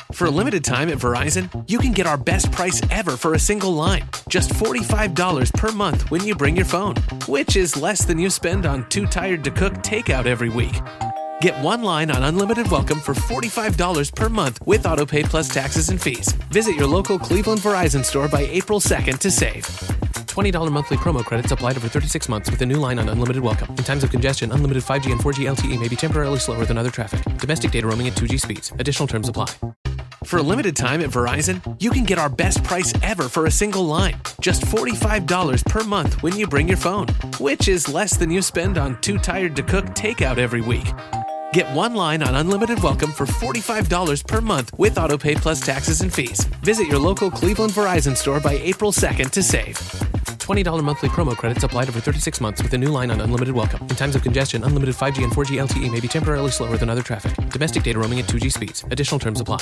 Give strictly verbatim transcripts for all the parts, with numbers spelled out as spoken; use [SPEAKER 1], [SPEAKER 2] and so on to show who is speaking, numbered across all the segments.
[SPEAKER 1] For a limited time at Verizon, you can get our best price ever for a single line. Just forty-five dollars per month when you bring your phone, which is less than you spend on Too Tired to Cook takeout every week. Get one line on Unlimited Welcome for forty-five dollars per month with AutoPay plus taxes and fees. Visit your local Cleveland Verizon store by April second to save. twenty dollars monthly promo credits applied over thirty-six months with a new line on Unlimited Welcome. In times of congestion, unlimited five G and four G L T E may be temporarily slower than other traffic. Domestic data roaming at two G speeds. Additional terms apply. For a limited time at Verizon, you can get our best price ever for a single line. Just forty-five dollars per month when you bring your phone, which is less than you spend on Too Tired to Cook takeout every week. Get one line on Unlimited Welcome for forty-five dollars per month with AutoPay plus taxes and fees. Visit your local Cleveland Verizon store by April second to save. twenty dollars monthly promo credits applied over thirty-six months with a new line on Unlimited Welcome. In times of congestion, unlimited five G and four G L T E may be temporarily slower than other traffic. Domestic data roaming at two G speeds. Additional terms apply.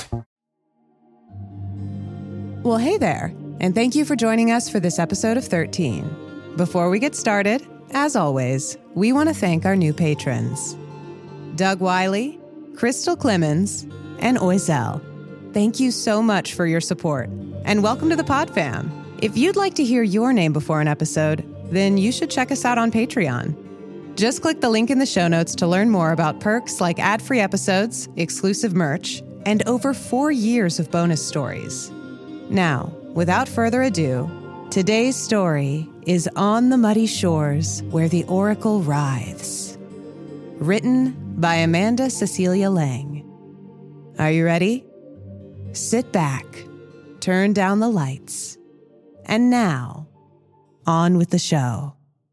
[SPEAKER 2] Well, hey there, and thank you for joining us for this episode of thirteen. Before we get started, as always, we want to thank our new patrons. Doug Wiley, Crystal Clemens, and Oizel. Thank you so much for your support, and welcome to the Pod Fam. If you'd like to hear your name before an episode, then you should check us out on Patreon. Just click the link in the show notes to learn more about perks like ad-free episodes, exclusive merch, and over four years of bonus stories. Now, without further ado, today's story is On the Muddy Shores Where the Oracle Writhes. Written by Amanda Cecilia Lang. Are you ready? Sit back, turn down the lights, and now, on with the show.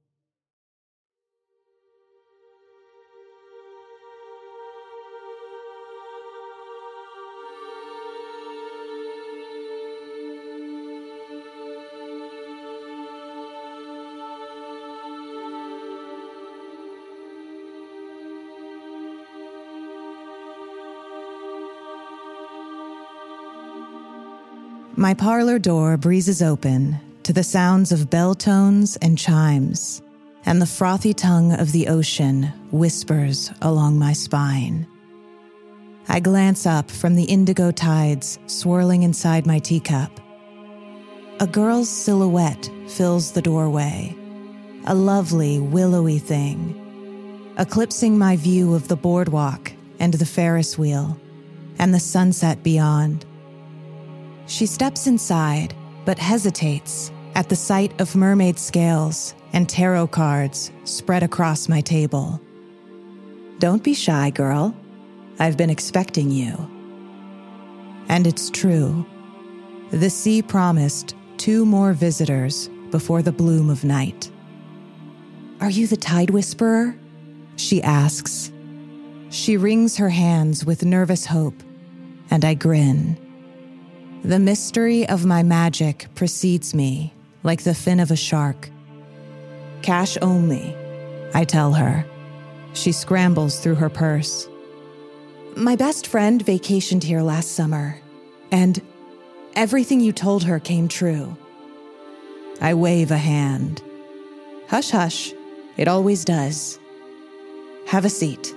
[SPEAKER 2] My parlor door breezes open to the sounds of bell tones and chimes, and the frothy tongue of the ocean whispers along my spine. I glance up from the indigo tides swirling inside my teacup. A girl's silhouette fills the doorway, a lovely, willowy thing, eclipsing my view of the boardwalk and the Ferris wheel, and the sunset beyond. She steps inside, but hesitates at the sight of mermaid scales and tarot cards spread across my table. Don't be shy, girl. I've been expecting you. And it's true. The sea promised two more visitors before the bloom of night. Are you the Tide Whisperer? She asks. She wrings her hands with nervous hope, and I grin. The mystery of my magic precedes me like the fin of a shark. Cash only, I tell her. She scrambles through her purse. My best friend vacationed here last summer, and everything you told her came true. I wave a hand. Hush, hush. It always does. Have a seat.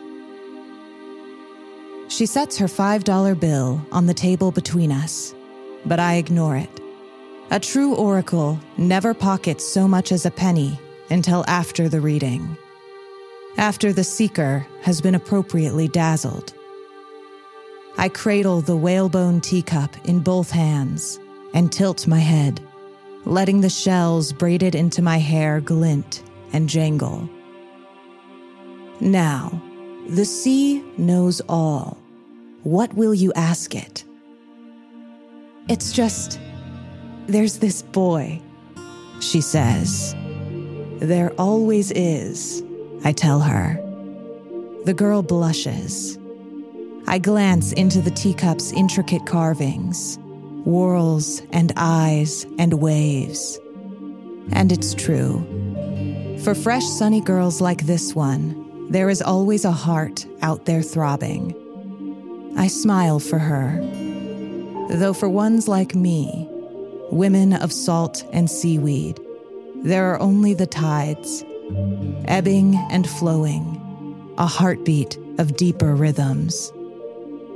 [SPEAKER 2] She sets her five dollar bill on the table between us, but I ignore it. A true oracle never pockets so much as a penny until after the reading, after the seeker has been appropriately dazzled. I cradle the whalebone teacup in both hands and tilt my head, letting the shells braided into my hair glint and jangle. Now, the sea knows all. What will you ask it? It's just, there's this boy, she says. There always is, I tell her. The girl blushes. I glance into the teacup's intricate carvings, whorls and eyes and waves. And it's true. For fresh, sunny girls like this one, there is always a heart out there throbbing. I smile for her. Though for ones like me, women of salt and seaweed, there are only the tides, ebbing and flowing, a heartbeat of deeper rhythms.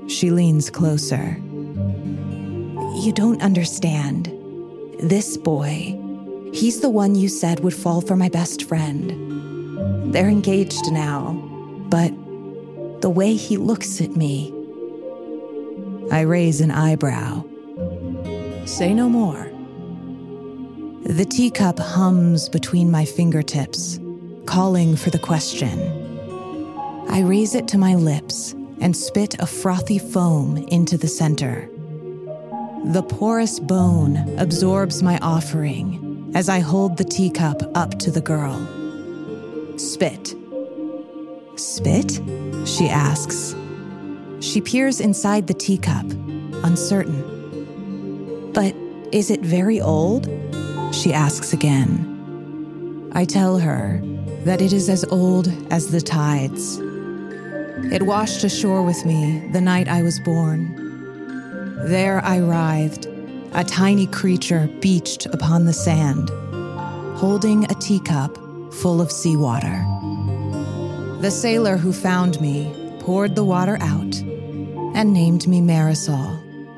[SPEAKER 2] She leans closer. You don't understand. This boy, he's the one you said would fall for my best friend. They're engaged now, but the way he looks at me. I raise an eyebrow. Say no more. The teacup hums between my fingertips, calling for the question. I raise it to my lips and spit a frothy foam into the center. The porous bone absorbs my offering as I hold the teacup up to the girl. Spit. Spit? She asks. She peers inside the teacup, uncertain. But is it very old? She asks again. I tell her that it is as old as the tides. It washed ashore with me the night I was born. There I writhed, a tiny creature beached upon the sand, holding a teacup full of seawater. The sailor who found me poured the water out and named me Marisol.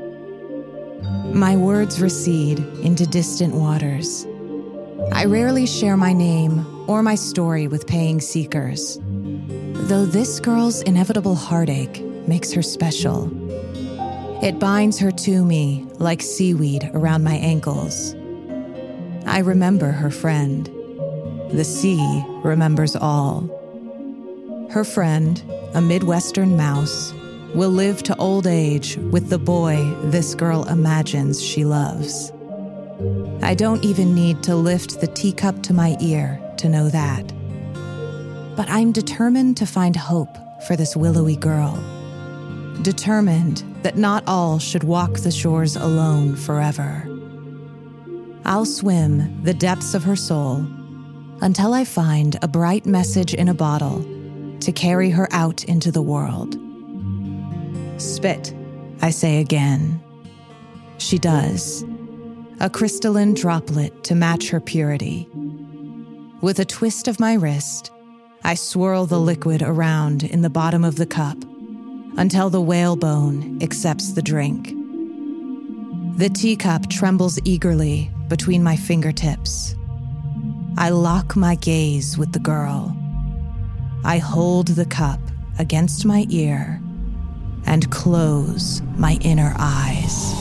[SPEAKER 2] My words recede into distant waters. I rarely share my name or my story with paying seekers, though this girl's inevitable heartache makes her special. It binds her to me like seaweed around my ankles. I remember her friend. The sea remembers all. Her friend, a Midwestern mouse, will live to old age with the boy this girl imagines she loves. I don't even need to lift the teacup to my ear to know that. But I'm determined to find hope for this willowy girl. Determined that not all should walk the shores alone forever. I'll swim the depths of her soul until I find a bright message in a bottle to carry her out into the world. Spit, I say again. She does, a crystalline droplet to match her purity. With a twist of my wrist, I swirl the liquid around in the bottom of the cup until the whalebone accepts the drink. The teacup trembles eagerly between my fingertips. I lock my gaze with the girl. I hold the cup against my ear and close my inner eyes.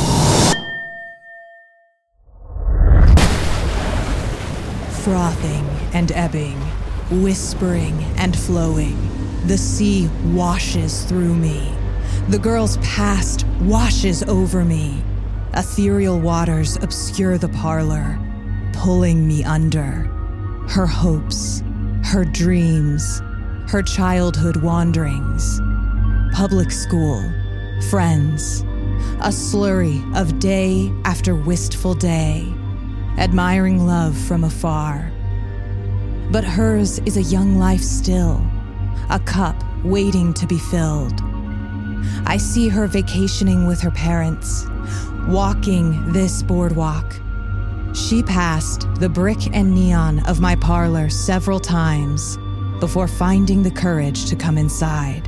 [SPEAKER 2] Frothing and ebbing, whispering and flowing, the sea washes through me. The girl's past washes over me. Ethereal waters obscure the parlor, pulling me under. Her hopes, her dreams, her childhood wanderings. Public school, friends, a slurry of day after wistful day, admiring love from afar. But hers is a young life still, a cup waiting to be filled. I see her vacationing with her parents, walking this boardwalk. She passed the brick and neon of my parlor several times before finding the courage to come inside.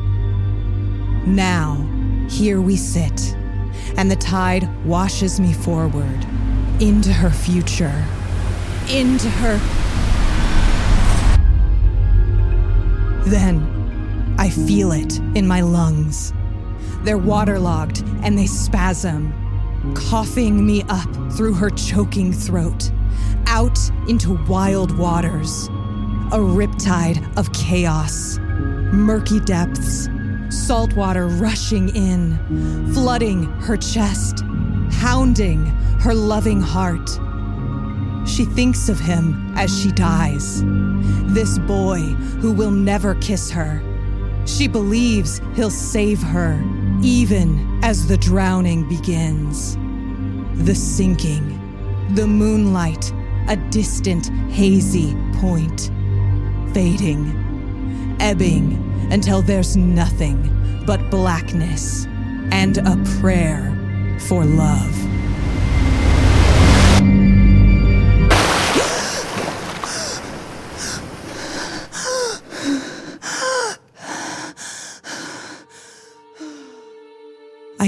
[SPEAKER 2] Now, here we sit, and the tide washes me forward, into her future, into her... Then, I feel it in my lungs. They're waterlogged and they spasm, coughing me up through her choking throat, out into wild waters. A riptide of chaos, murky depths, salt water rushing in, flooding her chest, hounding her loving heart. She thinks of him as she dies, this boy who will never kiss her. She believes he'll save her, even as the drowning begins. The sinking, the moonlight, a distant, hazy point, fading, ebbing until there's nothing but blackness and a prayer for love.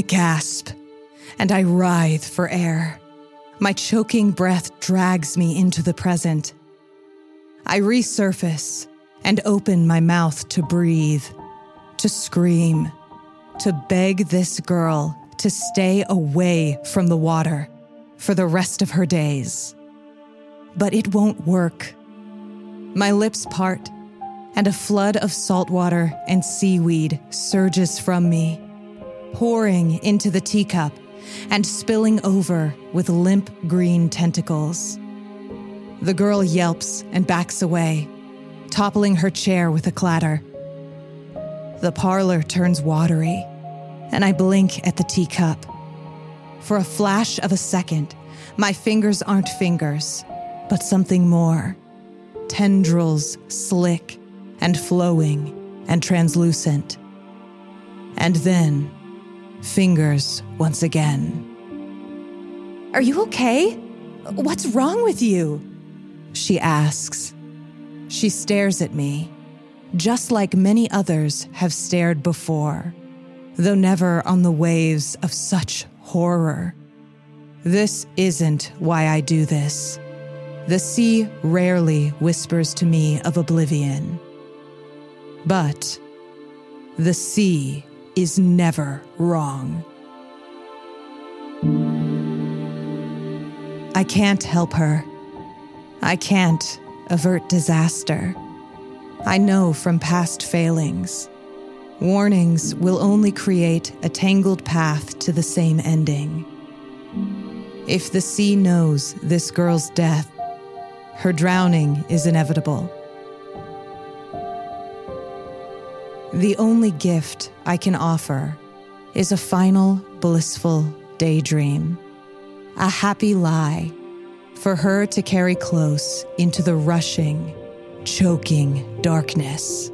[SPEAKER 2] gasp, and I writhe for air. My choking breath drags me into the present. I resurface and open my mouth to breathe, to scream, to beg this girl to stay away from the water for the rest of her days. But it won't work. My lips part, and a flood of salt water and seaweed surges from me, pouring into the teacup and spilling over with limp green tentacles. The girl yelps and backs away, toppling her chair with a clatter. The parlor turns watery, and I blink at the teacup. For a flash of a second, my fingers aren't fingers, but something more. Tendrils slick and flowing and translucent. And then, fingers once again. "Are you okay? What's wrong with you?" she asks. She stares at me, just like many others have stared before, though never on the waves of such horror. This isn't why I do this. The sea rarely whispers to me of oblivion. But the sea is never wrong. I can't help her. I can't avert disaster. I know from past failings. Warnings will only create a tangled path to the same ending. If the sea knows this girl's death, her drowning is inevitable. The only gift I can offer is a final blissful daydream, a happy lie for her to carry close into the rushing, choking darkness.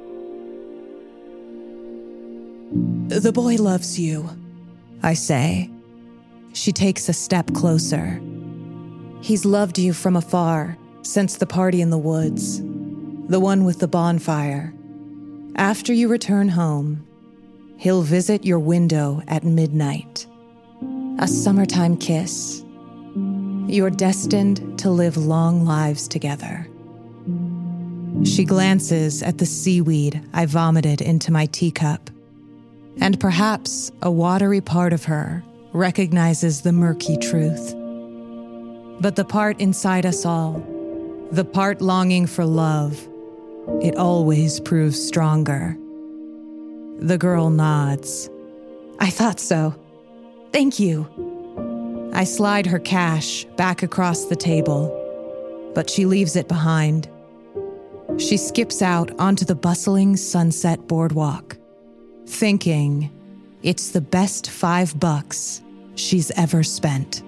[SPEAKER 2] "The boy loves you," I say. She takes a step closer. "He's loved you from afar since the party in the woods, the one with the bonfire. After you return home, he'll visit your window at midnight. A summertime kiss. You're destined to live long lives together." She glances at the seaweed I vomited into my teacup, and perhaps a watery part of her recognizes the murky truth. But the part inside us all, the part longing for love, it always proves stronger. The girl nods. "I thought so. Thank you." I slide her cash back across the table, but she leaves it behind. She skips out onto the bustling Sunset Boardwalk, thinking it's the best five bucks she's ever spent.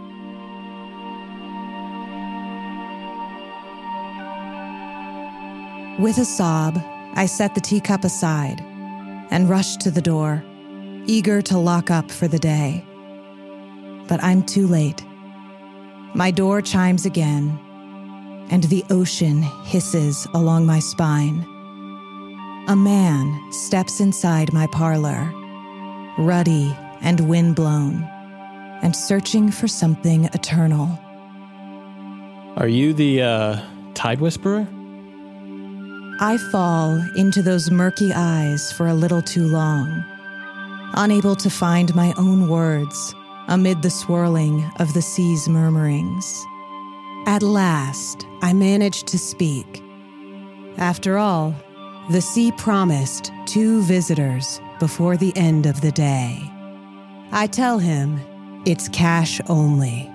[SPEAKER 2] With a sob, I set the teacup aside and rush to the door, eager to lock up for the day. But I'm too late. My door chimes again, and the ocean hisses along my spine. A man steps inside my parlor, ruddy and windblown, and searching for something eternal.
[SPEAKER 3] "Are you the, uh, Tide Whisperer?"
[SPEAKER 2] I fall into those murky eyes for a little too long, unable to find my own words amid the swirling of the sea's murmurings. At last, I managed to speak. After all, the sea promised two visitors before the end of the day. I tell him it's cash only.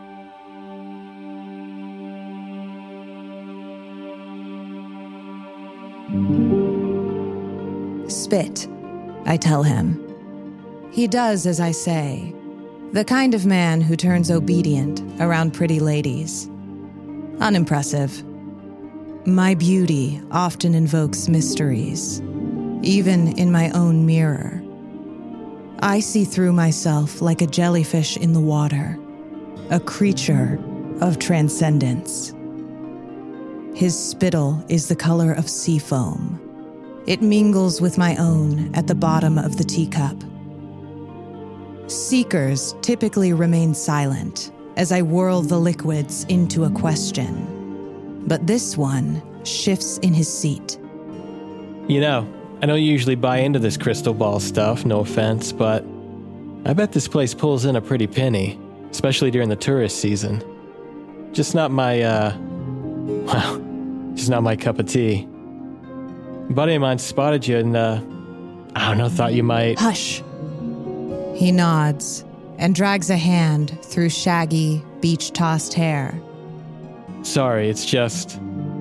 [SPEAKER 2] "Spit," I tell him. He does as I say, the kind of man who turns obedient around pretty ladies. Unimpressive. My beauty often invokes mysteries, even in my own mirror. I see through myself like a jellyfish in the water, a creature of transcendence. His spittle is the color of sea foam. It mingles with my own at the bottom of the teacup. Seekers typically remain silent as I whirl the liquids into a question. But this one shifts in his seat.
[SPEAKER 3] You know, I don't usually buy into this crystal ball stuff, no offense, but I bet this place pulls in a pretty penny, especially during the tourist season. Just not my, uh, well, just not my cup of tea. A buddy of mine spotted you and, uh, I don't know, thought you might...
[SPEAKER 2] Hush. He nods and drags a hand through shaggy, beach-tossed hair.
[SPEAKER 3] Sorry, it's just...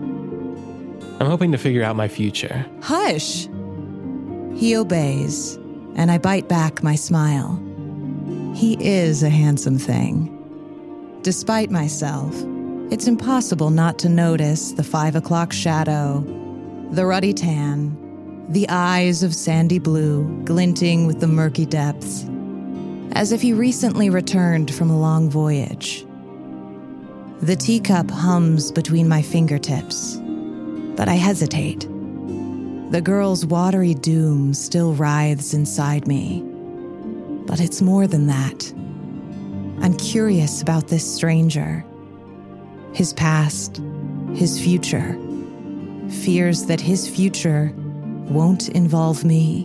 [SPEAKER 3] I'm hoping to figure out my future.
[SPEAKER 2] Hush! He obeys, and I bite back my smile. He is a handsome thing. Despite myself, it's impossible not to notice the five o'clock shadow, the ruddy tan, the eyes of sandy blue glinting with the murky depths, as if he recently returned from a long voyage. The teacup hums between my fingertips, but I hesitate. The girl's watery doom still writhes inside me. But it's more than that. I'm curious about this stranger. His past, his future. Fears that his future won't involve me.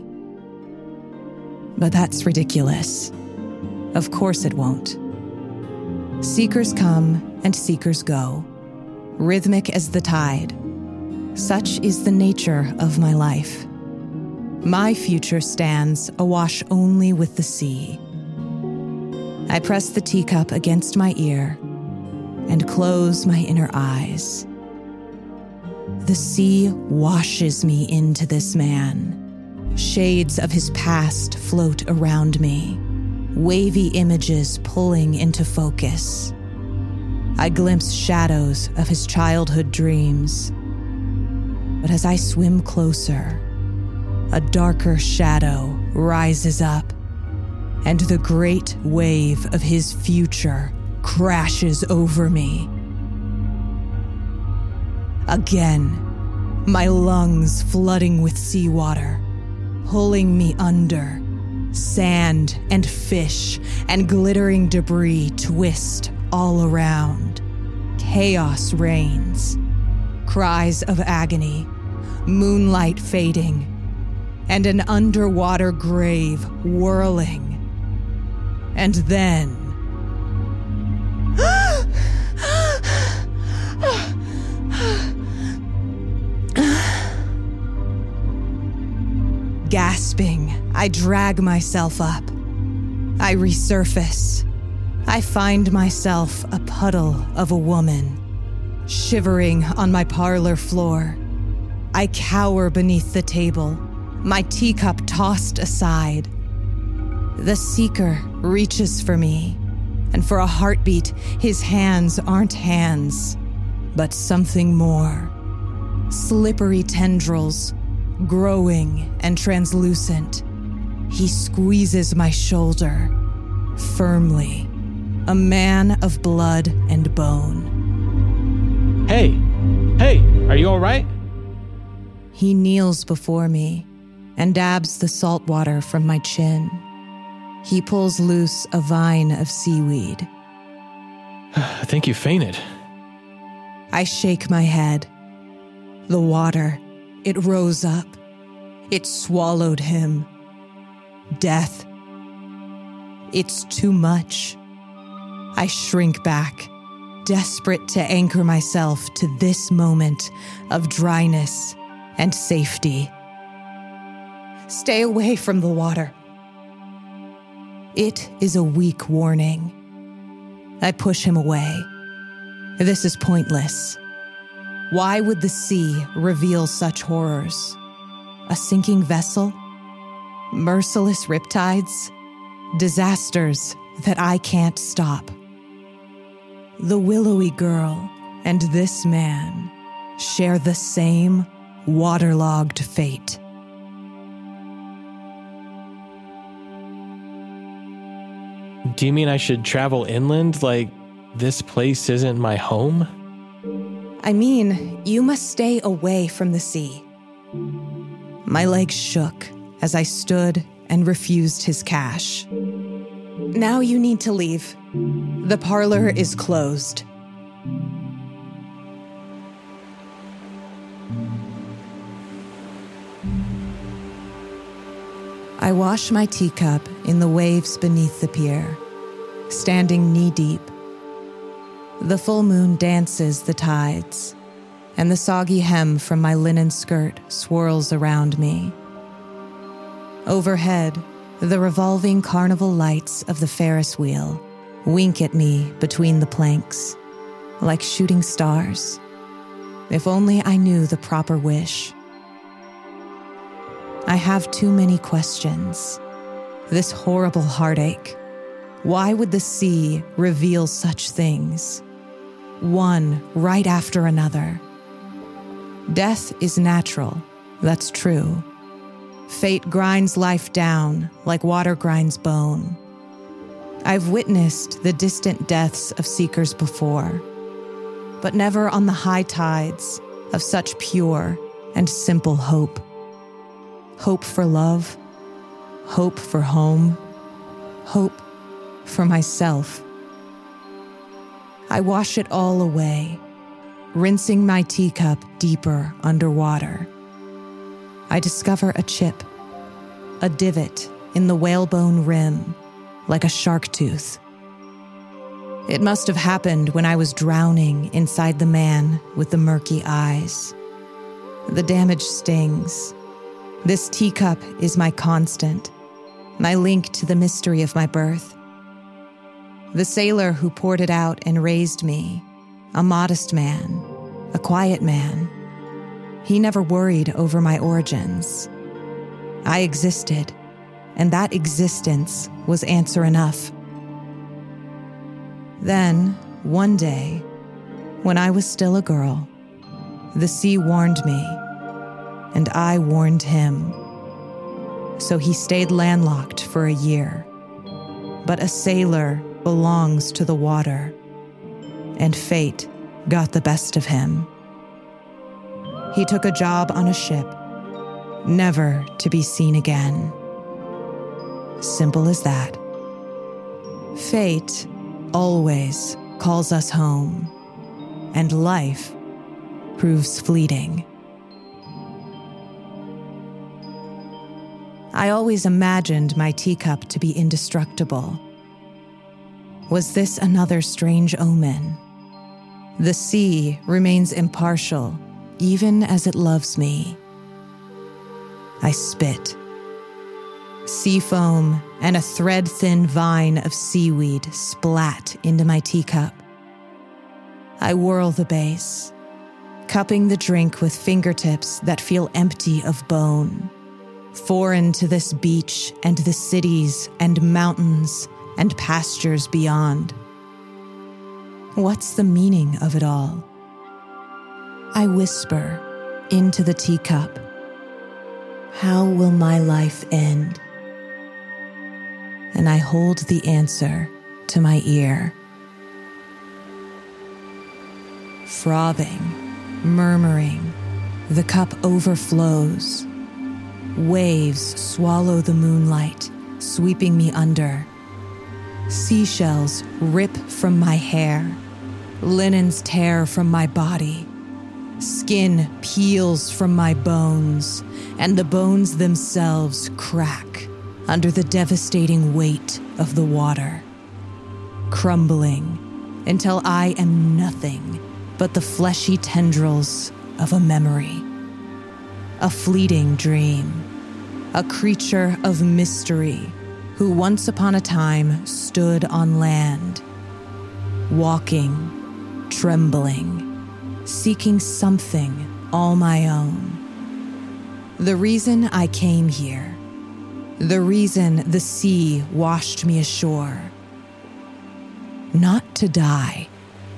[SPEAKER 2] But that's ridiculous. Of course it won't. Seekers come and seekers go, rhythmic as the tide. Such is the nature of my life. My future stands awash only with the sea. I press the teacup against my ear and close my inner eyes. The sea washes me into this man. Shades of his past float around me, wavy images pulling into focus. I glimpse shadows of his childhood dreams. But as I swim closer, a darker shadow rises up, and the great wave of his future crashes over me. Again, my lungs flooding with seawater, pulling me under. Sand and fish and glittering debris twist all around. Chaos reigns. Cries of agony, moonlight fading, and an underwater grave whirling. And then... Gasping, I drag myself up. I resurface. I find myself a puddle of a woman, shivering on my parlor floor. I cower beneath the table, my teacup tossed aside. The seeker reaches for me, and for a heartbeat, his hands aren't hands, but something more. Slippery tendrils, growing and translucent. He squeezes my shoulder, firmly, a man of blood and bone.
[SPEAKER 3] Hey! Hey! Are you all right?
[SPEAKER 2] He kneels before me and dabs the salt water from my chin. He pulls loose a vine of seaweed.
[SPEAKER 3] I think you fainted.
[SPEAKER 2] I shake my head. The water, it rose up. It swallowed him. Death. It's too much. I shrink back, desperate to anchor myself to this moment of dryness and safety. Stay away from the water. It is a weak warning. I push him away. This is pointless. Why would the sea reveal such horrors? A sinking vessel? Merciless riptides? Disasters that I can't stop. The willowy girl and this man share the same waterlogged fate.
[SPEAKER 3] Do you mean I should travel inland like this place isn't my home?
[SPEAKER 2] I mean, you must stay away from the sea. My legs shook as I stood and refused his cash. Now you need to leave. The parlor is closed. I wash my teacup in the waves beneath the pier, standing knee-deep. The full moon dances the tides, and the soggy hem from my linen skirt swirls around me. Overhead, the revolving carnival lights of the Ferris wheel wink at me between the planks, like shooting stars. If only I knew the proper wish. I have too many questions. This horrible heartache. Why would the sea reveal such things? One right after another. Death is natural, that's true. Fate grinds life down like water grinds bone. I've witnessed the distant deaths of seekers before, but never on the high tides of such pure and simple hope. Hope for love, hope for home, hope for myself. I wash it all away, rinsing my teacup deeper underwater. I discover a chip, a divot in the whalebone rim, like a shark tooth. It must have happened when I was drowning inside the man with the murky eyes. The damage stings. This teacup is my constant, my link to the mystery of my birth. The sailor who poured it out and raised me, a modest man, a quiet man. He never worried over my origins. I existed, and that existence was answer enough. Then, one day, when I was still a girl, the sea warned me, and I warned him. So he stayed landlocked for a year. But a sailor belongs to the water, and fate got the best of him. He took a job on a ship, never to be seen again. Simple as that. Fate always calls us home, and life proves fleeting. I always imagined my teacup to be indestructible. Was this another strange omen? The sea remains impartial, even as it loves me. I spit. Sea foam and a thread-thin vine of seaweed splat into my teacup. I whirl the base, cupping the drink with fingertips that feel empty of bone, foreign to this beach and the cities and mountains and pastures beyond. What's the meaning of it all? I whisper into the teacup. How will my life end? And I hold the answer to my ear. Frothing, murmuring, the cup overflows. Waves swallow the moonlight, sweeping me under. Seashells rip from my hair. Linens tear from my body. Skin peels from my bones, and the bones themselves crack under the devastating weight of the water, crumbling until I am nothing but the fleshy tendrils of a memory, a fleeting dream, a creature of mystery who once upon a time stood on land, walking, trembling, seeking something all my own. The reason I came here, the reason the sea washed me ashore, not to die.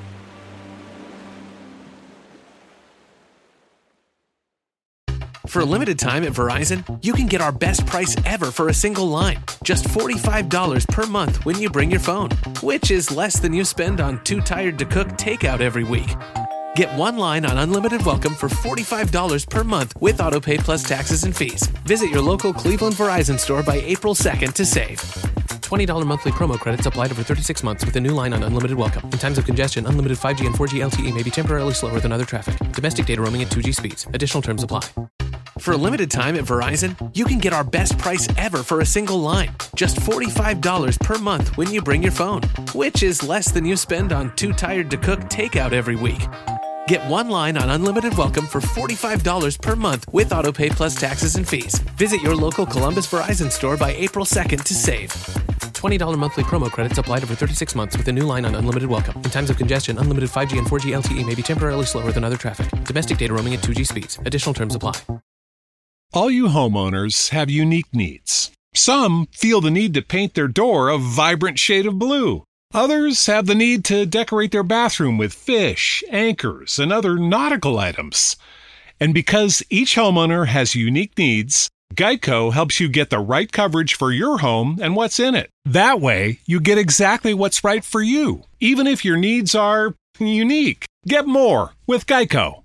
[SPEAKER 1] For a limited time at Verizon, you can get our best price ever for a single line. Just forty-five dollars per month when you bring your phone, which is less than you spend on Too Tired to Cook takeout every week. Get one line on Unlimited Welcome for forty-five dollars per month with AutoPay plus taxes and fees. Visit your local Cleveland Verizon store by April second to save. twenty dollars monthly promo credits applied over thirty-six months with a new line on unlimited welcome. In times of congestion, unlimited five G and four G L T E may be temporarily slower than other traffic. Domestic data roaming at two G speeds. Additional terms apply. For a limited time at Verizon, you can get our best price ever for a single line. Just forty-five dollars per month when you bring your phone, which is less than you spend on Too Tired to Cook takeout every week. Get one line on unlimited welcome for forty-five dollars per month with autopay plus taxes and fees. Visit your local Columbus Verizon store by April second to save. twenty dollars monthly promo credits applied over thirty-six months with a new line on unlimited welcome. In times of congestion, unlimited five G and four G L T E may be temporarily slower than other traffic. Domestic data roaming at two G speeds. Additional terms apply.
[SPEAKER 4] All you homeowners have unique needs. Some feel the need to paint their door a vibrant shade of blue. Others have the need to decorate their bathroom with fish, anchors, and other nautical items. And because each homeowner has unique needs, Geico helps you get the right coverage for your home and what's in it. That way, you get exactly what's right for you, even if your needs are unique. Get more with Geico.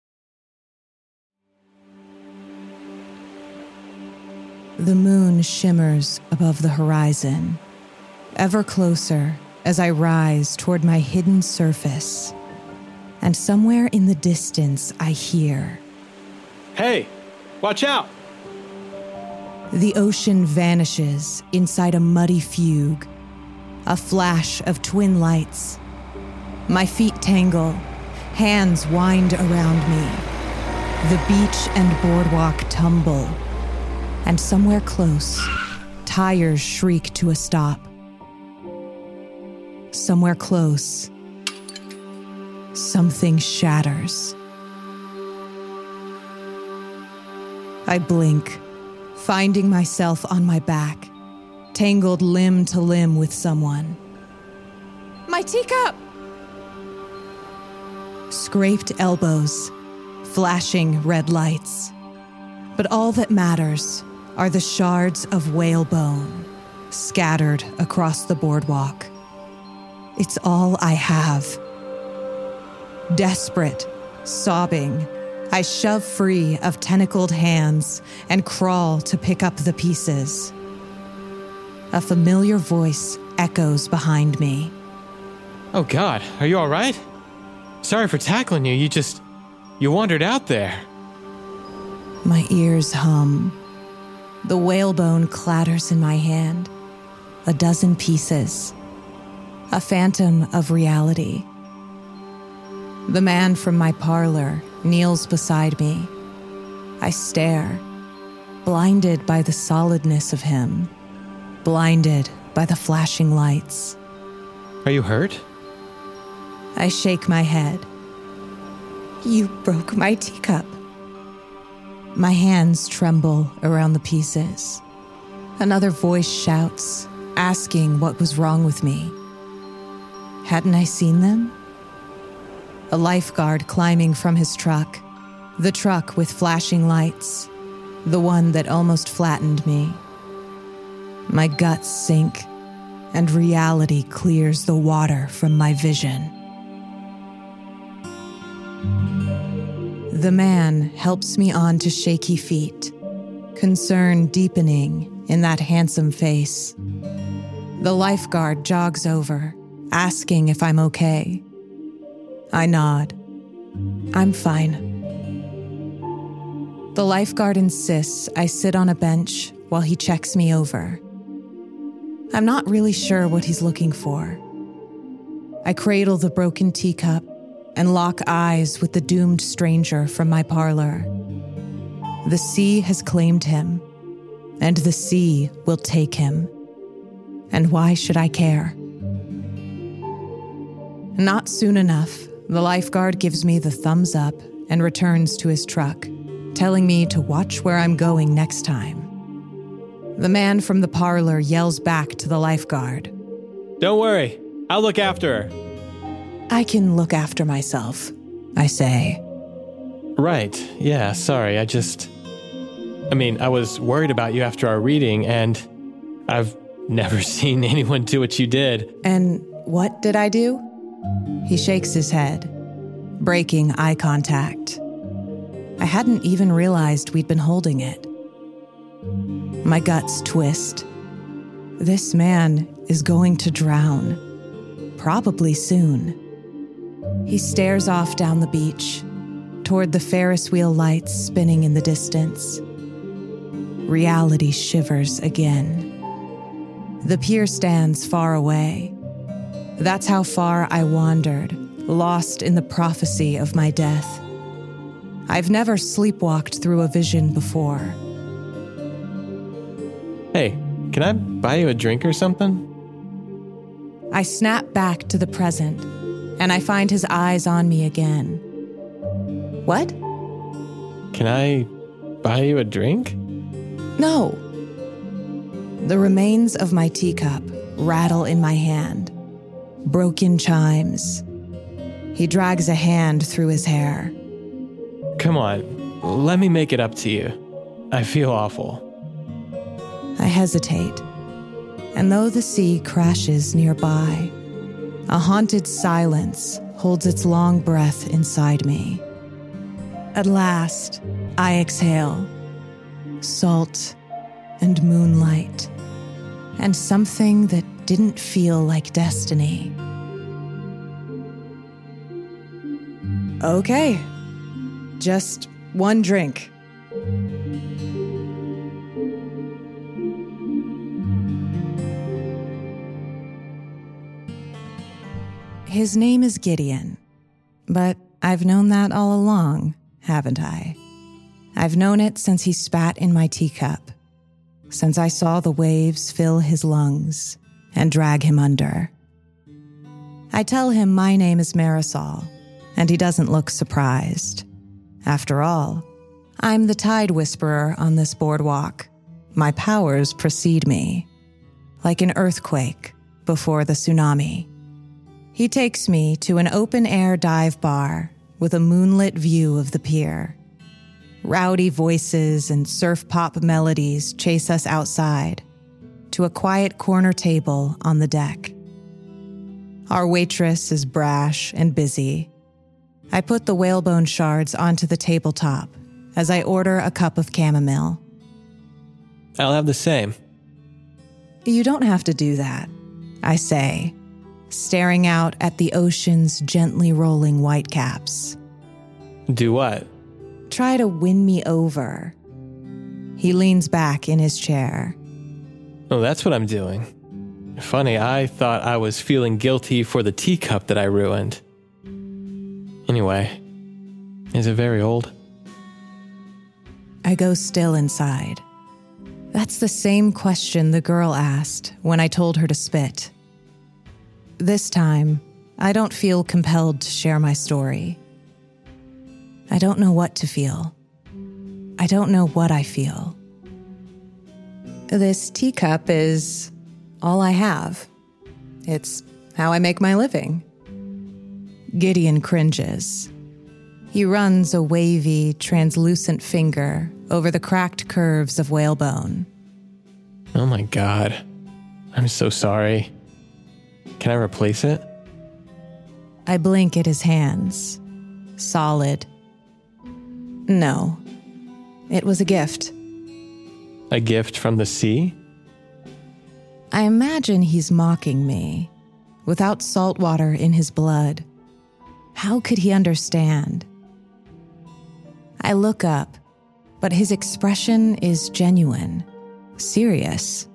[SPEAKER 2] The moon shimmers above the horizon, ever closer as I rise toward my hidden surface. And somewhere in the distance, I hear,
[SPEAKER 3] Hey, watch out!
[SPEAKER 2] The ocean vanishes inside a muddy fugue, a flash of twin lights. My feet tangle, hands wind around me. The beach and boardwalk tumble. And somewhere close, tires shriek to a stop. Somewhere close, something shatters. I blink, finding myself on my back, tangled limb to limb with someone. My teacup! Scraped elbows, flashing red lights. But all that matters are the shards of whalebone scattered across the boardwalk. It's all I have. Desperate, sobbing, I shove free of tentacled hands and crawl to pick up the pieces. A familiar voice echoes behind me.
[SPEAKER 3] Oh God, are you all right? Sorry for tackling you, you just... you wandered out there.
[SPEAKER 2] My ears hum. The whalebone clatters in my hand. A dozen pieces. A phantom of reality. The man from my parlor kneels beside me. I stare, blinded by the solidness of him, blinded by the flashing lights.
[SPEAKER 3] Are you hurt?
[SPEAKER 2] I shake my head. You broke my teacup. My hands tremble around the pieces. Another voice shouts, asking what was wrong with me. Hadn't I seen them? A lifeguard climbing from his truck, the truck with flashing lights, the one that almost flattened me. My guts sink, and reality clears the water from my vision. The man helps me onto shaky feet, concern deepening in that handsome face. The lifeguard jogs over, asking if I'm okay. I nod. I'm fine. The lifeguard insists I sit on a bench while he checks me over. I'm not really sure what he's looking for. I cradle the broken teacup and lock eyes with the doomed stranger from my parlor. The sea has claimed him, and the sea will take him. And why should I care? Not soon enough, the lifeguard gives me the thumbs up and returns to his truck, telling me to watch where I'm going next time. The man from the parlor yells back to the lifeguard.
[SPEAKER 3] Don't worry, I'll look after her.
[SPEAKER 2] I can look after myself, I say.
[SPEAKER 3] Right, yeah, sorry, I just... I mean, I was worried about you after our reading, and I've never seen anyone do what you did.
[SPEAKER 2] And what did I do? He shakes his head, breaking eye contact. I hadn't even realized we'd been holding it. My guts twist. This man is going to drown. Probably soon. He stares off down the beach, toward the Ferris wheel lights spinning in the distance. Reality shivers again. The pier stands far away. That's how far I wandered, lost in the prophecy of my death. I've never sleepwalked through a vision before.
[SPEAKER 3] Hey, can I buy you a drink or something?
[SPEAKER 2] I snap back to the present, and I find his eyes on me again. What?
[SPEAKER 3] Can I buy you a drink?
[SPEAKER 2] No. The remains of my teacup rattle in my hand. Broken chimes. He drags a hand through his hair.
[SPEAKER 3] Come on, let me make it up to you. I feel awful.
[SPEAKER 2] I hesitate, and though the sea crashes nearby, a haunted silence holds its long breath inside me. At last, I exhale. Salt and moonlight, and something that didn't feel like destiny. Okay, just one drink. His name is Gideon, but I've known that all along, haven't I? I've known it since he spat in my teacup, since I saw the waves fill his lungs and drag him under. I tell him my name is Marisol, and he doesn't look surprised. After all, I'm the tide whisperer on this boardwalk. My powers precede me, like an earthquake before the tsunami. He takes me to an open-air dive bar with a moonlit view of the pier. Rowdy voices and surf pop melodies chase us outside to a quiet corner table on the deck. Our waitress is brash and busy. I put the whalebone shards onto the tabletop as I order a cup of chamomile.
[SPEAKER 3] I'll have the same.
[SPEAKER 2] You don't have to do that, I say, staring out at the ocean's gently rolling whitecaps.
[SPEAKER 3] Do what?
[SPEAKER 2] Try to win me over. He leans back in his chair.
[SPEAKER 3] Oh, that's what I'm doing. Funny, I thought I was feeling guilty for the teacup that I ruined. Anyway, is it very old?
[SPEAKER 2] I go still inside. That's the same question the girl asked when I told her to spit. This time, I don't feel compelled to share my story. I don't know what to feel. I don't know what I feel. This teacup is all I have. It's how I make my living. Gideon cringes. He runs a wavy, translucent finger over the cracked curves of whalebone.
[SPEAKER 3] Oh my God. I'm so sorry. Can I replace it?
[SPEAKER 2] I blink at his hands. Solid. No. It was a gift.
[SPEAKER 3] A gift from the sea?
[SPEAKER 2] I imagine he's mocking me. Without salt water in his blood, how could he understand? I look up, but his expression is genuine, serious.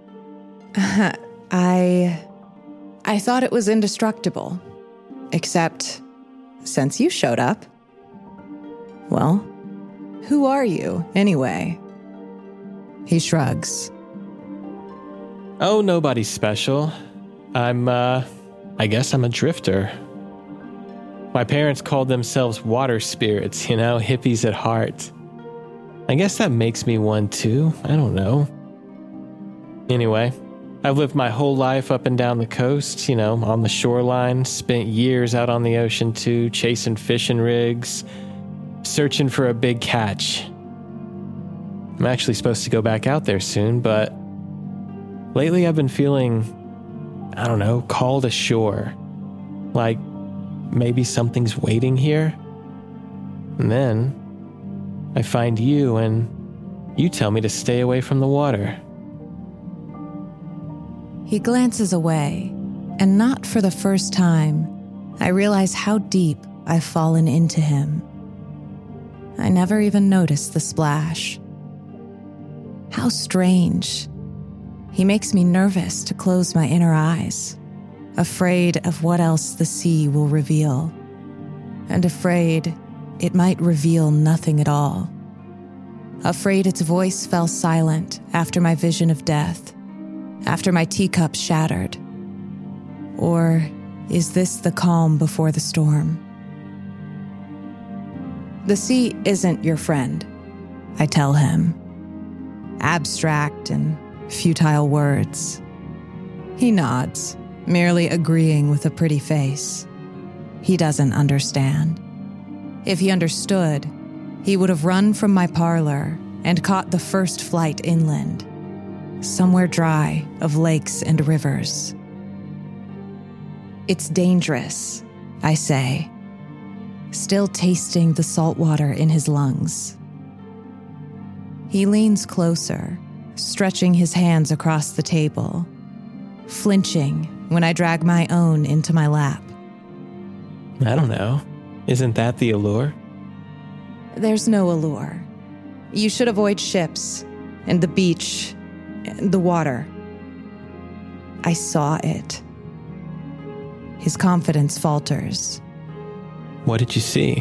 [SPEAKER 2] I... I thought it was indestructible. Except, since you showed up. Well, who are you, anyway? He shrugs.
[SPEAKER 3] Oh, nobody special. I'm, uh, I guess I'm a drifter. My parents called themselves water spirits, you know, hippies at heart. I guess that makes me one too. I don't know. Anyway, I've lived my whole life up and down the coast, you know, on the shoreline, spent years out on the ocean too, chasing fishing rigs, searching for a big catch. I'm actually supposed to go back out there soon, but lately I've been feeling, I don't know, called ashore. Like maybe something's waiting here. And then I find you and you tell me to stay away from the water.
[SPEAKER 2] He glances away, and not for the first time, I realize how deep I've fallen into him. I never even noticed the splash. How strange. He makes me nervous to close my inner eyes, afraid of what else the sea will reveal, and afraid it might reveal nothing at all. Afraid its voice fell silent after my vision of death, after my teacup shattered. Or is this the calm before the storm? The sea isn't your friend, I tell him. Abstract and futile words. He nods, merely agreeing with a pretty face. He doesn't understand. If he understood, he would have run from my parlor and caught the first flight inland, somewhere dry of lakes and rivers. It's dangerous, I say, still tasting the salt water in his lungs. He leans closer, stretching his hands across the table, flinching when I drag my own into my lap.
[SPEAKER 3] I don't know. Isn't that the allure?
[SPEAKER 2] There's no allure. You should avoid ships and the beach and the water. I saw it. His confidence falters.
[SPEAKER 3] What did you see?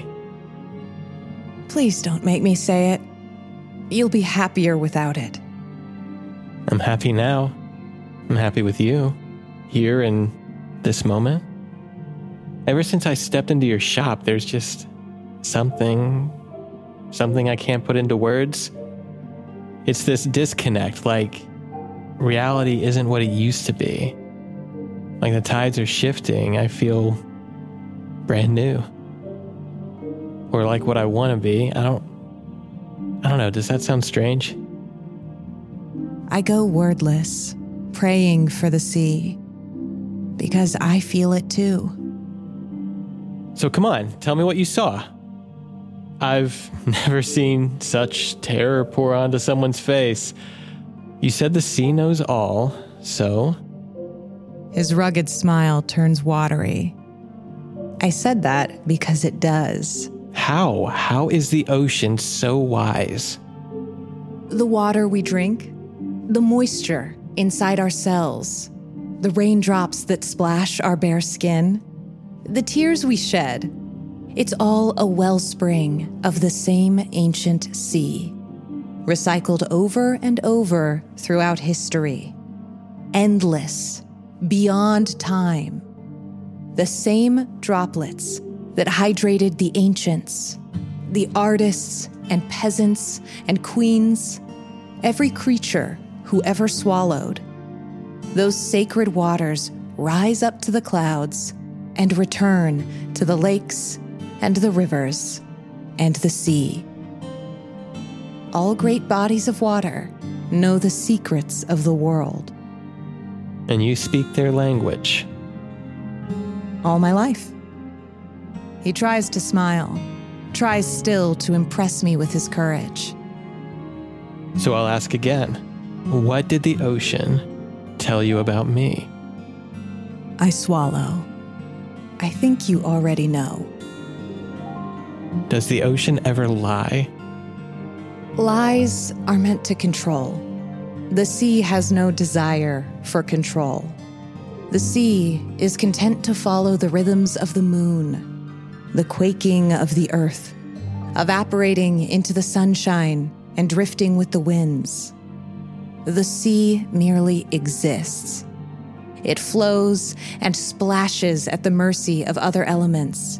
[SPEAKER 2] Please don't make me say it. You'll be happier without it.
[SPEAKER 3] I'm happy now. I'm happy with you, here in this moment. Ever since I stepped into your shop, there's just something, something I can't put into words. It's this disconnect, like reality isn't what it used to be. Like the tides are shifting, I feel brand new. Or like what I want to be. I don't, I don't know, does that sound strange?
[SPEAKER 2] I go wordless, praying for the sea, because I feel it too.
[SPEAKER 3] So come on, tell me what you saw. I've never seen such terror pour onto someone's face. You said the sea knows all, so?
[SPEAKER 2] His rugged smile turns watery. I said that because it does.
[SPEAKER 3] How? How is the ocean so wise?
[SPEAKER 2] The water we drink, the moisture inside our cells, the raindrops that splash our bare skin, the tears we shed. It's all a wellspring of the same ancient sea, recycled over and over throughout history. Endless, beyond time. The same droplets that hydrated the ancients, the artists and peasants and queens, every creature who ever swallowed. Those sacred waters rise up to the clouds and return to the lakes and the rivers and the sea. All great bodies of water know the secrets of the world.
[SPEAKER 3] And you speak their language.
[SPEAKER 2] All my life. He tries to smile, tries still to impress me with his courage.
[SPEAKER 3] So I'll ask again. What did the ocean tell you about me?
[SPEAKER 2] I swallow. I think you already know.
[SPEAKER 3] Does the ocean ever lie?
[SPEAKER 2] Lies are meant to control. The sea has no desire for control. The sea is content to follow the rhythms of the moon, the quaking of the earth, evaporating into the sunshine and drifting with the winds. The sea merely exists. It flows and splashes at the mercy of other elements.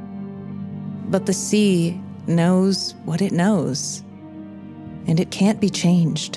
[SPEAKER 2] But the sea knows what it knows, and it can't be changed.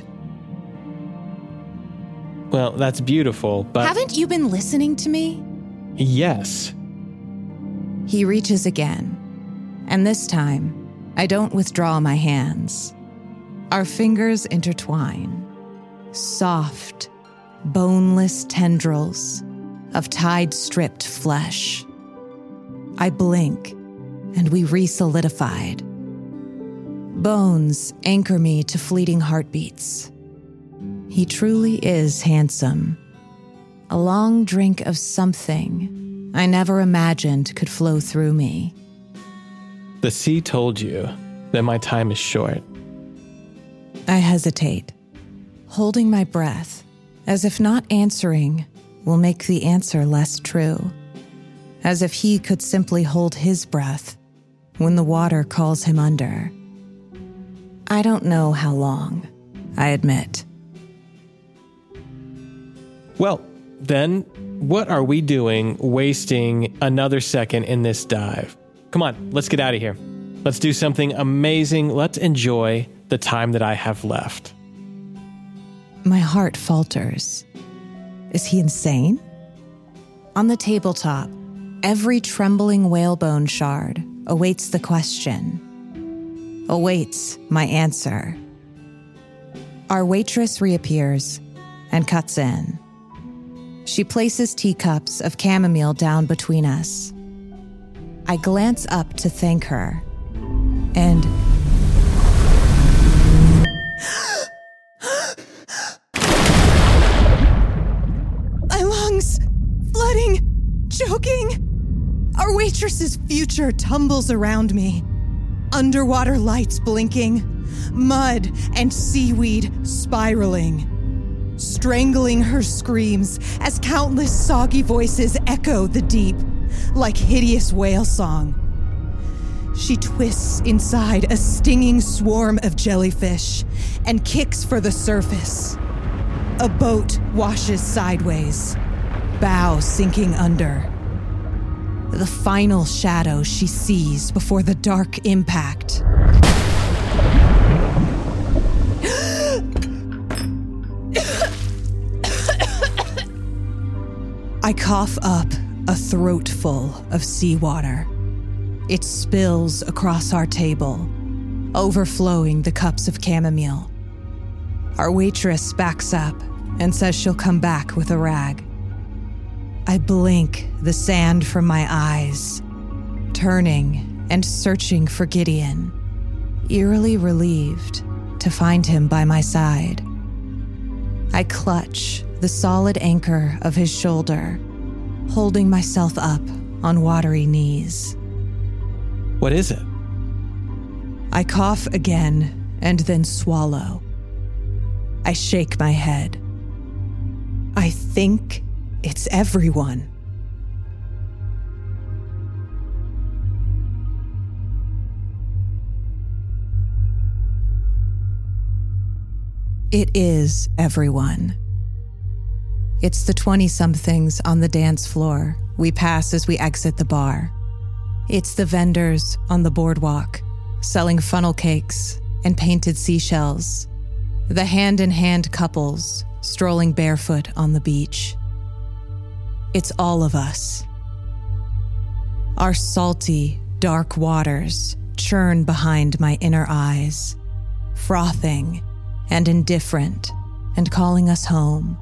[SPEAKER 3] Well, that's beautiful, but...
[SPEAKER 2] Haven't you been listening to me?
[SPEAKER 3] Yes.
[SPEAKER 2] He reaches again, and this time, I don't withdraw my hands. Our fingers intertwine, soft, boneless tendrils of tide-stripped flesh. I blink, and we re-solidified. Bones anchor me to fleeting heartbeats. He truly is handsome, a long drink of something I never imagined could flow through me.
[SPEAKER 3] The sea told you that my time is short.
[SPEAKER 2] I hesitate, holding my breath, as if not answering will make the answer less true, as if he could simply hold his breath when the water calls him under. I don't know how long, I admit.
[SPEAKER 3] Well, then, what are we doing wasting another second in this dive? Come on, let's get out of here. Let's do something amazing. Let's enjoy the time that I have left.
[SPEAKER 2] My heart falters. Is he insane? On the tabletop, every trembling whalebone shard awaits the question, awaits my answer. Our waitress reappears and cuts in. She places teacups of chamomile down between us. I glance up to thank her, and my lungs flooding, choking. Our waitress's future tumbles around me. Underwater lights blinking, mud and seaweed spiraling, strangling her screams as countless soggy voices echo the deep like hideous whale song. She twists inside a stinging swarm of jellyfish and kicks for the surface. A boat washes sideways, bow sinking under. The final shadow she sees before the dark impact. I cough up a throatful of seawater. It spills across our table, overflowing the cups of chamomile. Our waitress backs up and says she'll come back with a rag. I blink the sand from my eyes, turning and searching for Gideon, eerily relieved to find him by my side. I clutch the solid anchor of his shoulder, holding myself up on watery knees.
[SPEAKER 3] What is it?
[SPEAKER 2] I cough again and then swallow. I shake my head. I think it's everyone. It is everyone. It's the twenty-somethings on the dance floor we pass as we exit the bar. It's the vendors on the boardwalk, selling funnel cakes and painted seashells. The hand-in-hand couples strolling barefoot on the beach. It's all of us. Our salty, dark waters churn behind my inner eyes, frothing and indifferent and calling us home.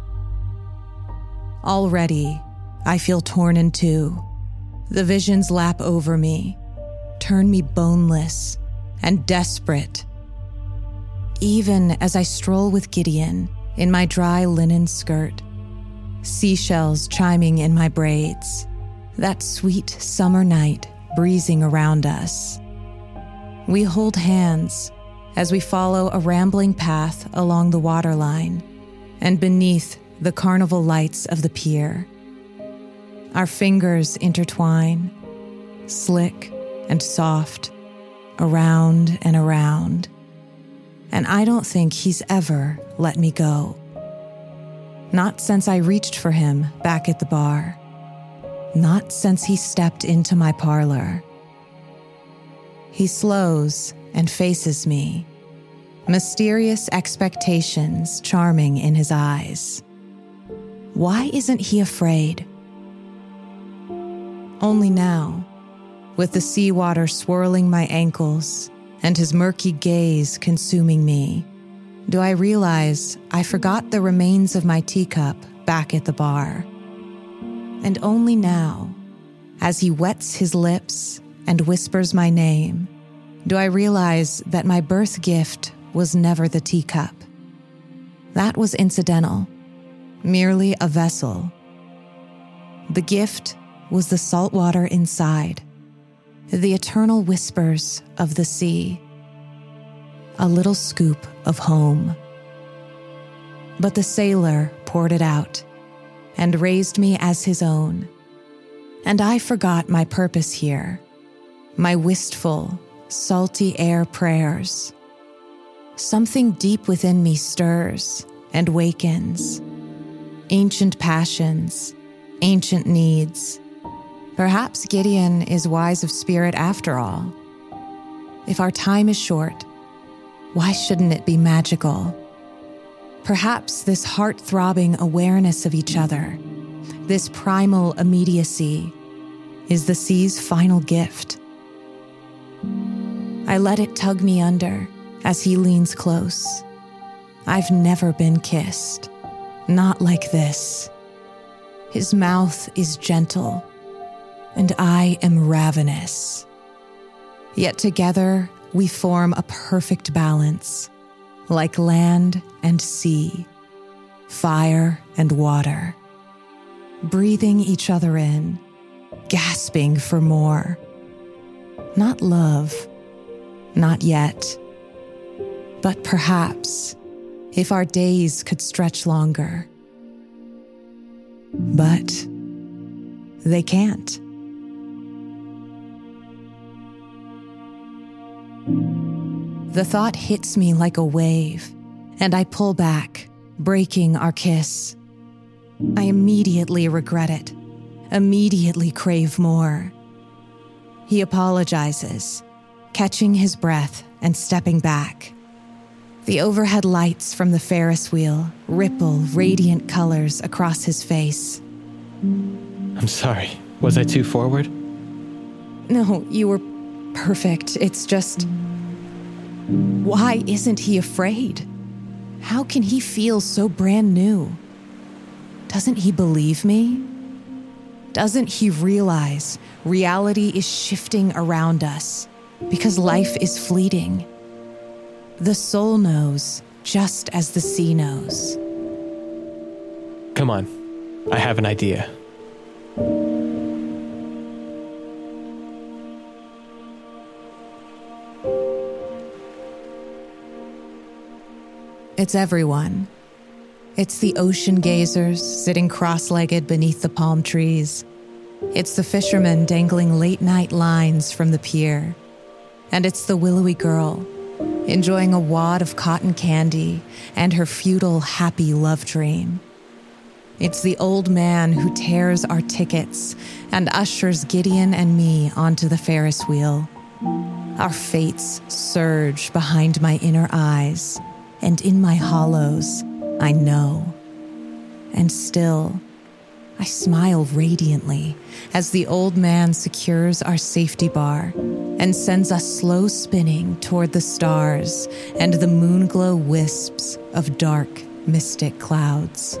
[SPEAKER 2] Already, I feel torn in two. The visions lap over me, turn me boneless and desperate. Even as I stroll with Gideon in my dry linen skirt, seashells chiming in my braids, that sweet summer night breezing around us. We hold hands as we follow a rambling path along the waterline and beneath the carnival lights of the pier. Our fingers intertwine, slick and soft, around and around. And I don't think he's ever let me go. Not since I reached for him back at the bar. Not since he stepped into my parlor. He slows and faces me, mysterious expectations charming in his eyes. Why isn't he afraid? Only now, with the seawater swirling my ankles and his murky gaze consuming me, do I realize I forgot the remains of my teacup back at the bar. And only now, as he wets his lips and whispers my name, do I realize that my birth gift was never the teacup. That was incidental, merely a vessel. The gift was the salt water inside, the eternal whispers of the sea, a little scoop of home. But the sailor poured it out and raised me as his own, and I forgot my purpose here, my wistful, salty air prayers. Something deep within me stirs and wakens, ancient passions, ancient needs. Perhaps Gideon is wise of spirit after all. If our time is short, why shouldn't it be magical? Perhaps this heart-throbbing awareness of each other, this primal immediacy, is the sea's final gift. I let it tug me under as he leans close. I've never been kissed, not like this. His mouth is gentle, and I am ravenous. Yet together we form a perfect balance, like land and sea, fire and water, breathing each other in, gasping for more. Not love, not yet, but perhaps if our days could stretch longer. But they can't. The thought hits me like a wave, and I pull back, breaking our kiss. I immediately regret it, immediately crave more. He apologizes, catching his breath and stepping back. The overhead lights from the Ferris wheel ripple radiant colors across his face.
[SPEAKER 3] I'm sorry. Was I too forward?
[SPEAKER 2] No, you were perfect. It's just... Why isn't he afraid? How can he feel so brand new? Doesn't he believe me? Doesn't he realize reality is shifting around us because life is fleeting? The soul knows just as the sea knows.
[SPEAKER 3] Come on, I have an idea.
[SPEAKER 2] It's everyone. It's the ocean gazers sitting cross-legged beneath the palm trees. It's the fishermen dangling late-night lines from the pier. And it's the willowy girl, enjoying a wad of cotton candy and her futile, happy love dream. It's the old man who tears our tickets and ushers Gideon and me onto the Ferris wheel. Our fates surge behind my inner eyes, and in my hollows, I know. And still, I smile radiantly as the old man secures our safety bar and sends us slow spinning toward the stars and the moonglow wisps of dark, mystic clouds.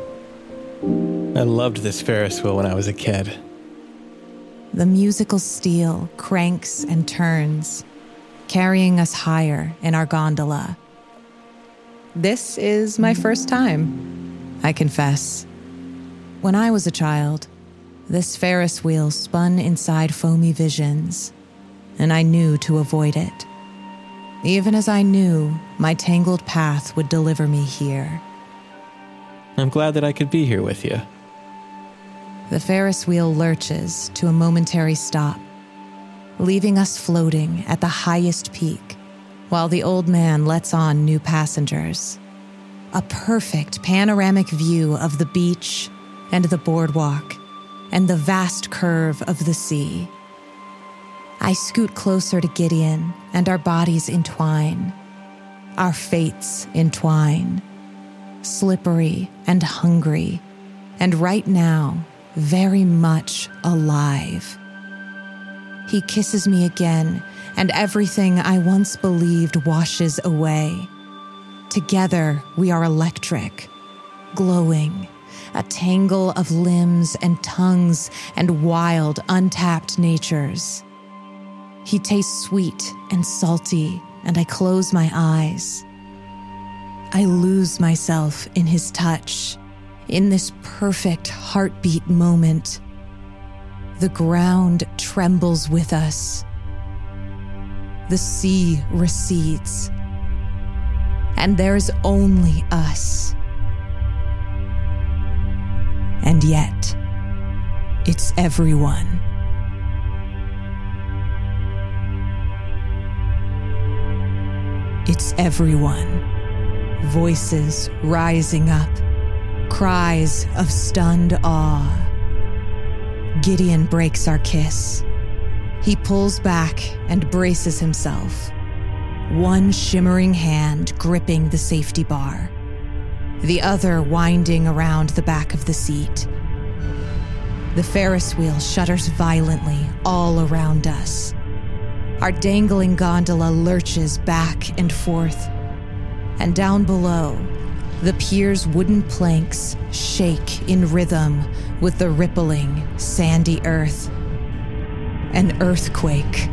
[SPEAKER 3] I loved this Ferris wheel when I was a kid.
[SPEAKER 2] The musical steel cranks and turns, carrying us higher in our gondola. This is my first time, I confess. When I was a child, this Ferris wheel spun inside foamy visions, and I knew to avoid it, even as I knew my tangled path would deliver me here.
[SPEAKER 3] I'm glad that I could be here with you.
[SPEAKER 2] The Ferris wheel lurches to a momentary stop, leaving us floating at the highest peak, while the old man lets on new passengers. A perfect panoramic view of the beach and the boardwalk and the vast curve of the sea. I scoot closer to Gideon, and our bodies entwine. Our fates entwine. Slippery and hungry, and right now, very much alive. He kisses me again, and everything I once believed washes away. Together, we are electric, glowing, a tangle of limbs and tongues and wild, untapped natures. He tastes sweet and salty, and I close my eyes. I lose myself in his touch, In this perfect heartbeat moment, the ground trembles with us. The sea recedes, and there's only us. And yet, it's everyone. It's everyone. Voices rising up, cries of stunned awe. Gideon breaks our kiss. He pulls back and braces himself, one shimmering hand gripping the safety bar, the other winding around the back of the seat. The Ferris wheel shudders violently all around us. Our dangling gondola lurches back and forth, and down below, the pier's wooden planks shake in rhythm with the rippling, sandy earth. An earthquake.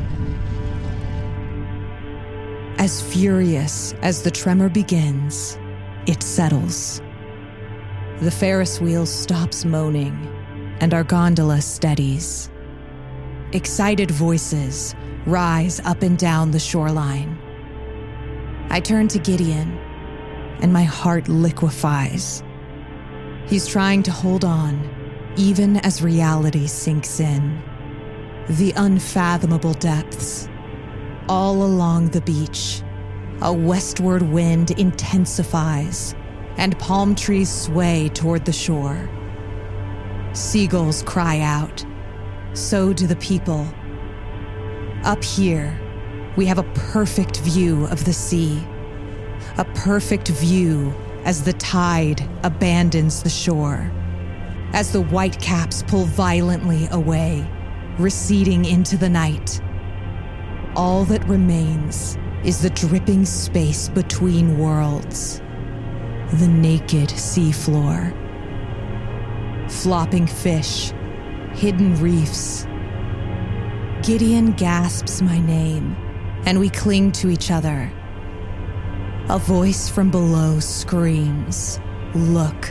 [SPEAKER 2] As furious as the tremor begins, it settles. The Ferris wheel stops moaning, and our gondola steadies. Excited voices rise up and down the shoreline. I turn to Gideon, and my heart liquefies. He's trying to hold on, even as reality sinks in. The unfathomable depths. All along the beach, a westward wind intensifies, and palm trees sway toward the shore. Seagulls cry out. So do the people. Up here, we have a perfect view of the sea. A perfect view as the tide abandons the shore, as the whitecaps pull violently away, receding into the night. All that remains is the dripping space between worlds, the naked seafloor. Flopping fish, hidden reefs. Gideon gasps my name, and we cling to each other. A voice from below screams, "Look."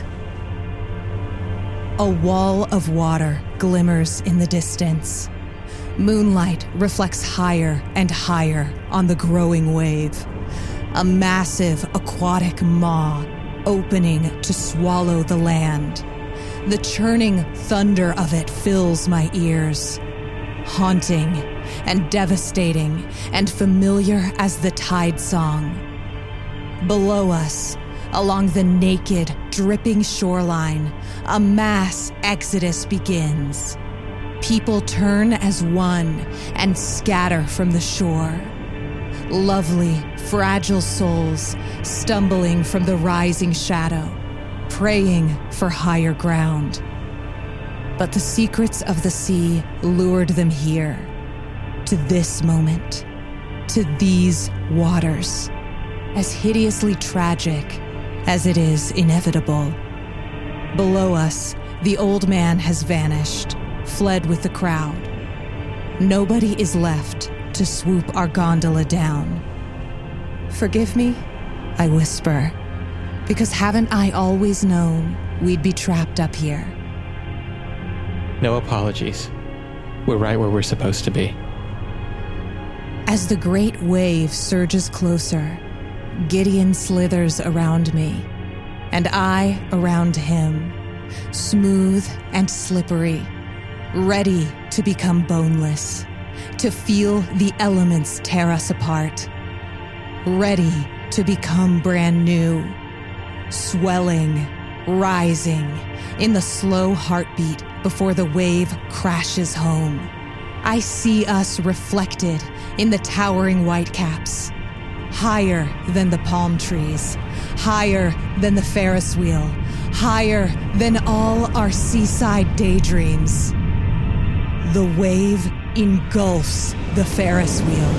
[SPEAKER 2] A wall of water glimmers in the distance. Moonlight reflects higher and higher on the growing wave. A massive aquatic maw opening to swallow the land. The churning thunder of it fills my ears. Haunting and devastating and familiar as the tide song. Below us, along the naked, dripping shoreline, a mass exodus begins. People turn as one and scatter from the shore. Lovely, fragile souls stumbling from the rising shadow, praying for higher ground. But the secrets of the sea lured them here, to this moment, to these waters, as hideously tragic as it is inevitable. Below us, the old man has vanished, fled with the crowd. Nobody is left to swoop our gondola down. "Forgive me," I whisper, "because haven't I always known we'd be trapped up here?"
[SPEAKER 3] No apologies. We're right where we're supposed to be.
[SPEAKER 2] As the great wave surges closer, Gideon slithers around me, and I around him, smooth and slippery, ready to become boneless, to feel the elements tear us apart, ready to become brand new, swelling, rising in the slow heartbeat before the wave crashes home. I see us reflected in the towering whitecaps, higher than the palm trees, higher than the Ferris wheel, higher than all our seaside daydreams. The wave engulfs the Ferris wheel.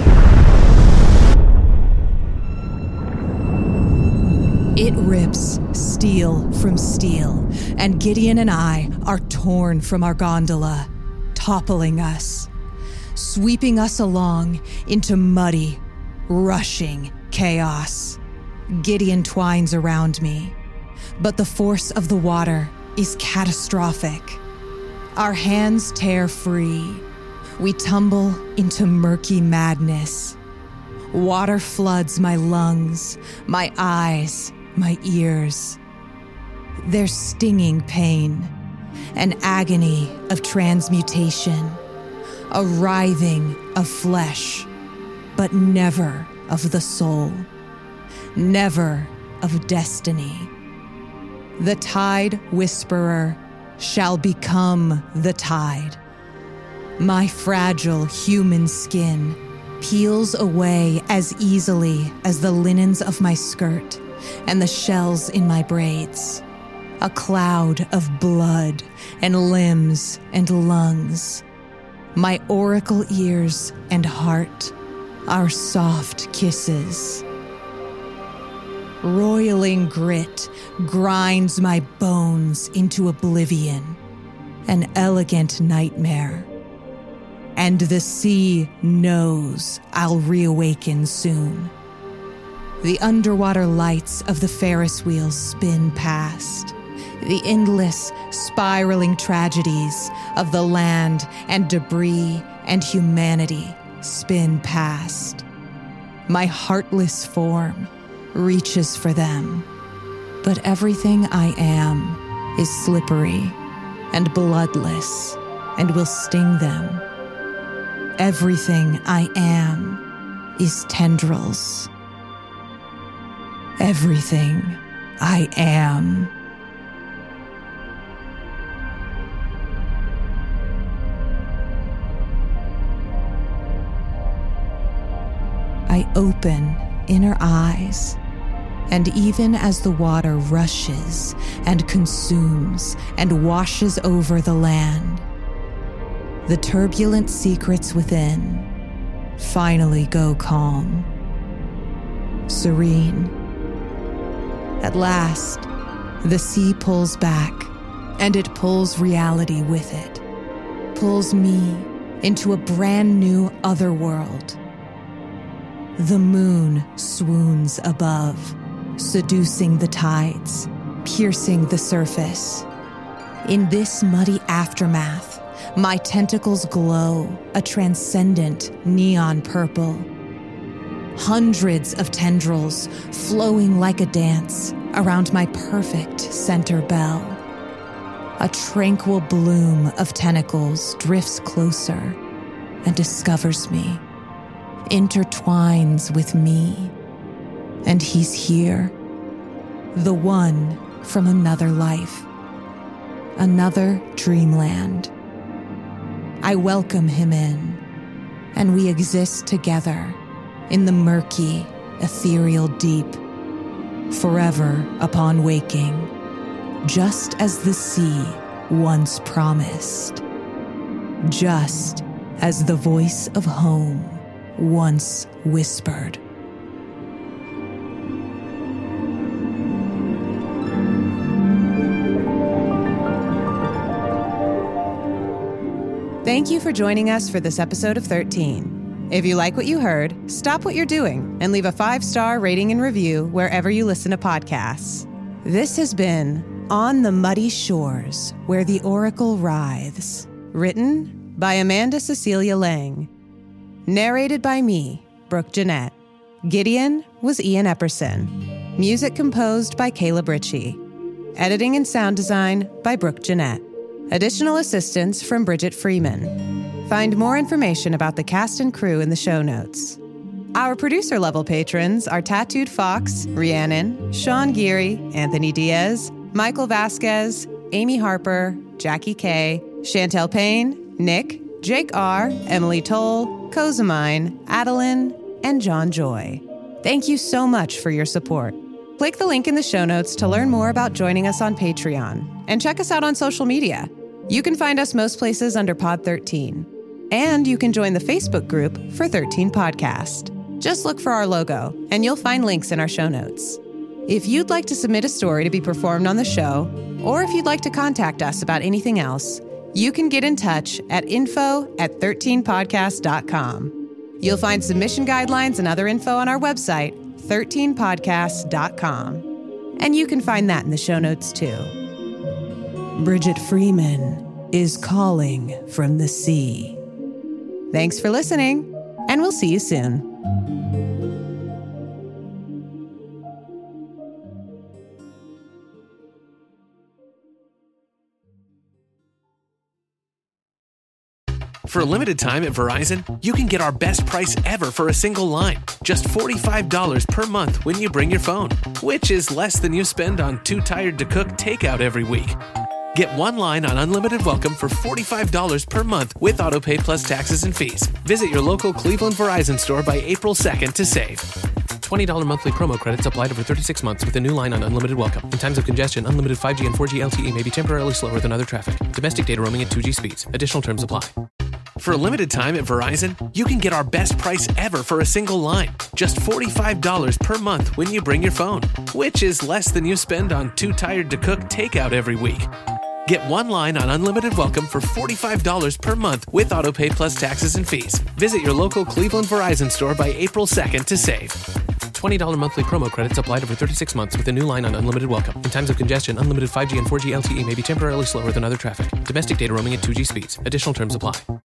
[SPEAKER 2] It rips steel from steel, and Gideon and I are torn from our gondola, toppling us, sweeping us along into muddy, rushing chaos. Gideon twines around me, But the force of the water is catastrophic. Our hands tear free. We tumble into murky madness. Water floods my lungs, my eyes, my ears. There's stinging pain, an agony of transmutation, a writhing of flesh, but never of the soul, never of destiny. The Tide Whisperer shall become the tide. My fragile human skin peels away as easily as the linens of my skirt and the shells in my braids. A cloud of blood and limbs and lungs. My oracle ears and heart are soft kisses. Roiling grit grinds my bones into oblivion, an elegant nightmare. And the sea knows I'll reawaken soon. The underwater lights of the Ferris wheels spin past. The endless, spiraling tragedies of the land and debris and humanity spin past. My heartless form reaches for them, but everything I am is slippery and bloodless and will sting them. Everything I am is tendrils. Everything I am. I open inner eyes, and even as the water rushes and consumes and washes over the land, the turbulent secrets within finally go calm, serene. At last, the sea pulls back, and it pulls reality with it, pulls me into a brand new otherworld. The moon swoons above, seducing the tides, piercing the surface. In this muddy aftermath, my tentacles glow a transcendent neon purple. Hundreds of tendrils flowing like a dance around my perfect center bell. A tranquil bloom of tentacles drifts closer and discovers me, intertwines with me, and he's here, the one from another life, another dreamland. I welcome him in, and we exist together in the murky, ethereal deep, forever upon waking, just as the sea once promised, just as the voice of home once whispered.
[SPEAKER 5] Thank you for joining us for this episode of thirteen. If you like what you heard, stop what you're doing and leave a five-star rating and review wherever you listen to podcasts. This has been On the Muddy Shores, Where the Oracle Writhes, written by Amanda Cecilia Lang. Narrated by me, Brooke Jeanette. Gideon was Ian Epperson. Music composed by Caleb Ritchie. Editing and sound design by Brooke Jeanette. Additional assistance from Bridget Freeman. Find more information about the cast and crew in the show notes. Our producer-level patrons are Tattooed Fox, Rhiannon, Sean Geary, Anthony Diaz, Michael Vasquez, Amy Harper, Jackie K, Chantel Payne, Nick, Jake R., Emily Toll, Kozamine, Adeline, and John Joy. Thank you so much for your support. Click the link in the show notes to learn more about joining us on Patreon, and check us out on social media. You can find us most places under Pod thirteen. And you can join the Facebook group for thirteen Podcast. Just look for our logo, and you'll find links in our show notes. If you'd like to submit a story to be performed on the show, or if you'd like to contact us about anything else, you can get in touch at info at thirteen podcast dot com. You'll find submission guidelines and other info on our website, thirteen podcast dot com. And you can find that in the show notes too. Bridget Freeman is calling from the sea. Thanks for listening, and we'll see you soon.
[SPEAKER 1] For a limited time at Verizon, you can get our best price ever for a single line. Just forty-five dollars per month when you bring your phone, which is less than you spend on Too Tired to Cook takeout every week. Get one line on Unlimited Welcome for forty-five dollars per month with AutoPay plus taxes and fees. Visit your local Cleveland Verizon store by April second to save. twenty dollars monthly promo credits applied over thirty-six months with a new line on Unlimited Welcome. In times of congestion, unlimited five G and four G L T E may be temporarily slower than other traffic. Domestic data roaming at two G speeds. Additional terms apply. For a limited time at Verizon, you can get our best price ever for a single line. Just forty-five dollars per month when you bring your phone, which is less than you spend on Too Tired to Cook takeout every week. Get one line on Unlimited Welcome for forty-five dollars per month with AutoPay plus taxes and fees. Visit your local Cleveland Verizon store by April second to save. twenty dollars monthly promo credits applied over thirty-six months with a new line on Unlimited Welcome. In times of congestion, unlimited five G and four G L T E may be temporarily slower than other traffic. Domestic data roaming at two G speeds. Additional terms apply.